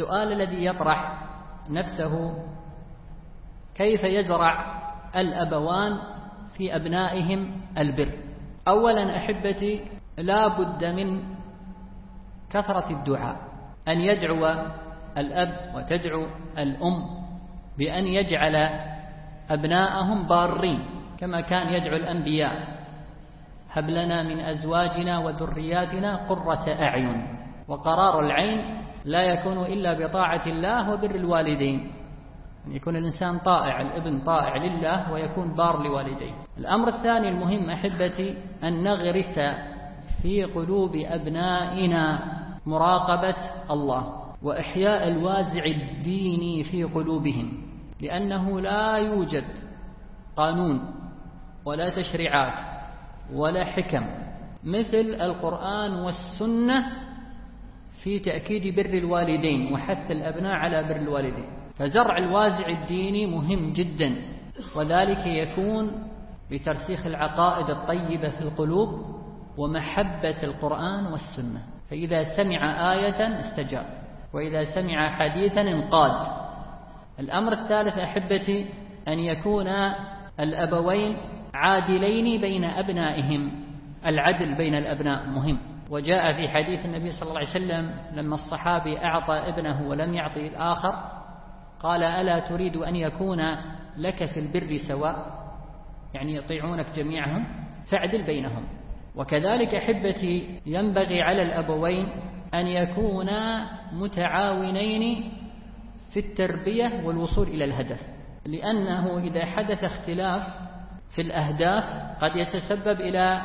والسؤال الذي يطرح نفسه: كيف يزرع الأبوان في أبنائهم البر؟ أولا أحبتي، لا بد من كثرة الدعاء، أن يدعو الأب وتدعو الأم بأن يجعل أبناءهم بارين كما كان يدعو الأنبياء: هب لنا من أزواجنا وذرياتنا قرة أعين. وقرار العين لا يكون إلا بطاعة الله وبر الوالدين، أن يكون الإنسان طائع، الابن طائع لله ويكون بار لوالديه. الأمر الثاني المهم أحبتي، أن نغرس في قلوب أبنائنا مراقبة الله وإحياء الوازع الديني في قلوبهم، لأنه لا يوجد قانون ولا تشريعات ولا حكم مثل القرآن والسنة في تأكيد بر الوالدين وحث الأبناء على بر الوالدين. فزرع الوازع الديني مهم جدا، وذلك يكون بترسيخ العقائد الطيبة في القلوب ومحبة القرآن والسنة. فإذا سمع آية استجاب، وإذا سمع حديثا انقاد. الأمر الثالث أحبتي، أن يكون الأبوين عادلين بين أبنائهم. العدل بين الأبناء مهم، وجاء في حديث النبي صلى الله عليه وسلم لما الصحابي أعطى ابنه ولم يعطي الآخر قال: ألا تريد أن يكون لك في البر سواء، يعني يطيعونك جميعهم، فاعدل بينهم. وكذلك أحبتي ينبغي على الأبوين أن يكونا متعاونين في التربية والوصول إلى الهدف، لأنه إذا حدث اختلاف في الأهداف قد يتسبب إلى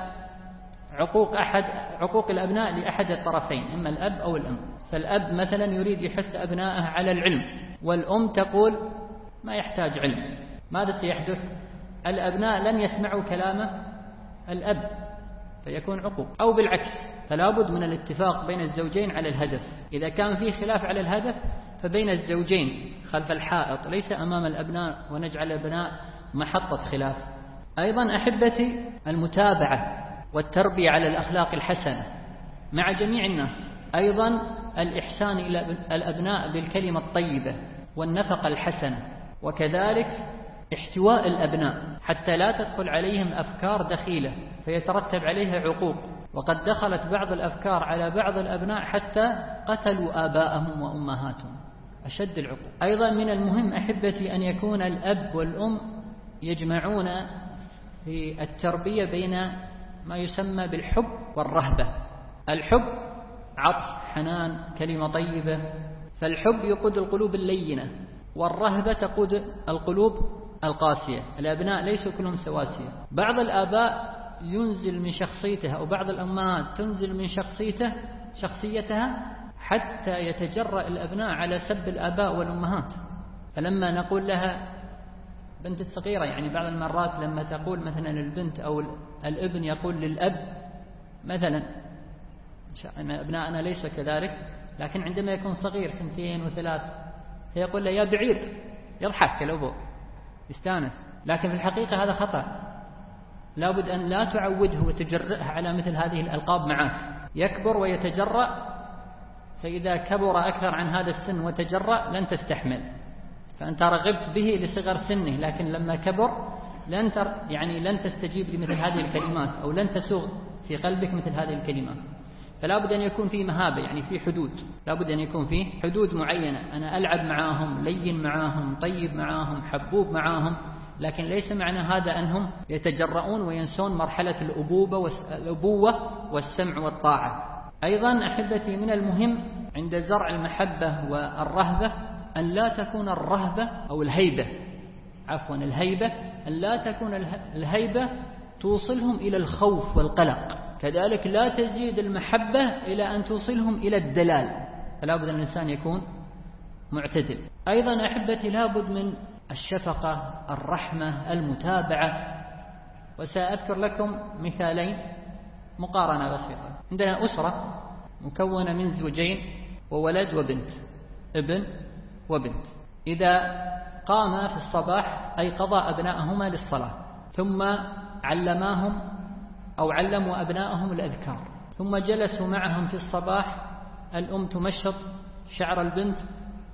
عقوق الأبناء لأحد الطرفين، إما الأب أو الأم. فالأب مثلا يريد يحث أبنائه على العلم، والأم تقول ما يحتاج علم. ماذا سيحدث؟ الأبناء لن يسمعوا كلام الأب فيكون عقوق، أو بالعكس. فلا بد من الاتفاق بين الزوجين على الهدف. إذا كان في خلاف على الهدف فبين الزوجين خلف الحائط، ليس أمام الأبناء، ونجعل الأبناء محطة خلاف. أيضا أحبتي المتابعة والتربية على الأخلاق الحسنة مع جميع الناس. أيضا الإحسان إلى الأبناء بالكلمة الطيبة والنفقة الحسنة، وكذلك احتواء الأبناء حتى لا تدخل عليهم أفكار دخيلة فيترتب عليها عقوق. وقد دخلت بعض الأفكار على بعض الأبناء حتى قتلوا آباءهم وأمهاتهم، أشد العقوق. أيضا من المهم أحبتي أن يكون الأب والأم يجمعون في التربية بين ما يسمى بالحب والرهبة. الحب عطف، حنان، كلمة طيبة، فالحب يقود القلوب اللينة، والرهبة تقود القلوب القاسية. الأبناء ليسوا كلهم سواسية، بعض الآباء ينزل من شخصيته، أو بعض الأمهات تنزل من شخصيتها حتى يتجرأ الأبناء على سب الآباء والأمهات. فلما نقول لها بنت الصغيرة، يعني بعض المرات لما تقول مثلا البنت أو الابن يقول للأب مثلا، أبناءنا ليسوا كذلك، لكن عندما يكون صغير 2 و3 فيقول له يا بعير، يضحك الأبو يستانس، لكن في الحقيقة هذا خطأ. لابد أن لا تعوده وتجرئه على مثل هذه الألقاب معك. يكبر ويتجرأ، فإذا كبر أكثر عن هذا السن وتجرأ لن تستحمل، فأنت رغبت به لصغر سنه، لكن لما كبر لن تستجيب لمثل هذه الكلمات، أو لن تسوغ في قلبك مثل هذه الكلمات. فلا بد أن يكون في مهابة، يعني في حدود، لا بد أن يكون في حدود معينة. أنا ألعب معاهم، لين معاهم، طيب معاهم، حبوب معاهم، لكن ليس معنى هذا أنهم يتجرؤون وينسون مرحلة الأبوة والسمع والطاعة. أيضا أحبتي من المهم عند زرع المحبة والرهبة أن لا تكون الرهبة أو الهيبة، الهيبة أن لا تكون الهيبة توصلهم إلى الخوف والقلق، كذلك لا تزيد المحبة إلى أن توصلهم إلى الدلال. فلا بد أن الإنسان يكون معتدل. أيضا أحبتي لا بد من الشفقة، الرحمة، المتابعة. وسأذكر لكم مثالين، مقارنة بسيطة. عندنا أسرة مكونة من زوجين وولد وبنت، ابن وبنت. إذا قام في الصباح أيقظا أبنائهما للصلاة، ثم علماهم أو علموا أبنائهم الأذكار، ثم جلسوا معهم في الصباح، الأم تمشط شعر البنت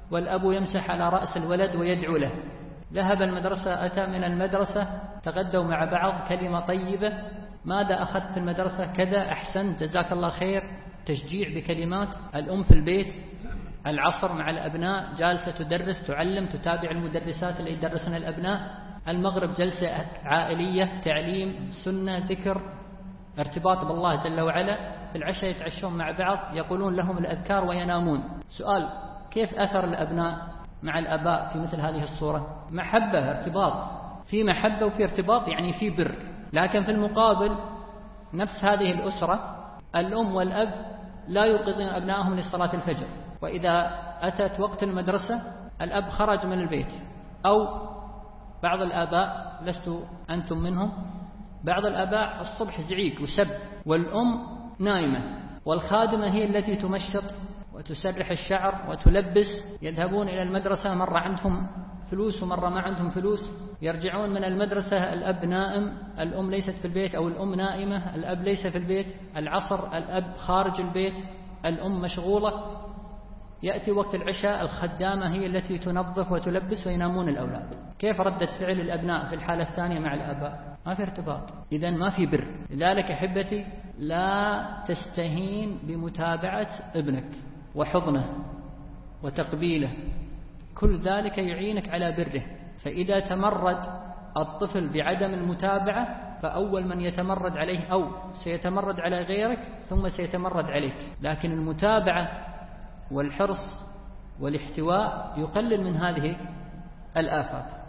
والأب يمسح على رأس الولد ويدعو له. ذهب المدرسة، أتى من المدرسة، تغدوا مع بعض، كلمة طيبة، ماذا أخذت في المدرسة؟ كذا، أحسنت، جزاك الله خير، تشجيع بكلمات. الأم في البيت العصر مع الأبناء جالسة تدرس، تعلم، تتابع المدرسات اللي يدرسن الأبناء. المغرب جلسة عائلية، تعليم، سنة، ذكر، ارتباط بالله جل وعلا. في العشاء يتعشون مع بعض، يقولون لهم الأذكار وينامون. سؤال: كيف أثر الأبناء مع الآباء في مثل هذه الصورة؟ محبة، ارتباط، في محبة وفي ارتباط، يعني في بر. لكن في المقابل نفس هذه الأسرة الأم والأب لا يوقظون أبنائهم لصلاة الفجر، وإذا أتت وقت المدرسة الأب خرج من البيت، أو بعض الآباء، لست أنتم منهم، بعض الآباء الصبح زعيق وسب، والأم نائمة، والخادمة هي التي تمشط وتسرح الشعر وتلبس. يذهبون إلى المدرسة، مرة عندهم فلوس ومرة ما عندهم فلوس، يرجعون من المدرسة الأب نائم، الأم ليست في البيت، أو الأم نائمة، الأب ليس في البيت. العصر الأب خارج البيت، الأم مشغولة. يأتي وقت العشاء، الخدامة هي التي تنظف وتلبس، وينامون الأولاد. كيف ردة فعل الأبناء في الحالة الثانية مع الآباء؟ ما في ارتباط، إذن ما في بر. لذلك أحبتي لا تستهين بمتابعة ابنك وحضنه وتقبيله، كل ذلك يعينك على بره. فإذا تمرد الطفل بعدم المتابعة، فأول من يتمرد عليه أو سيتمرد على غيرك، ثم سيتمرد عليك. لكن المتابعة والحرص والاحتواء يقلل من هذه الآفات.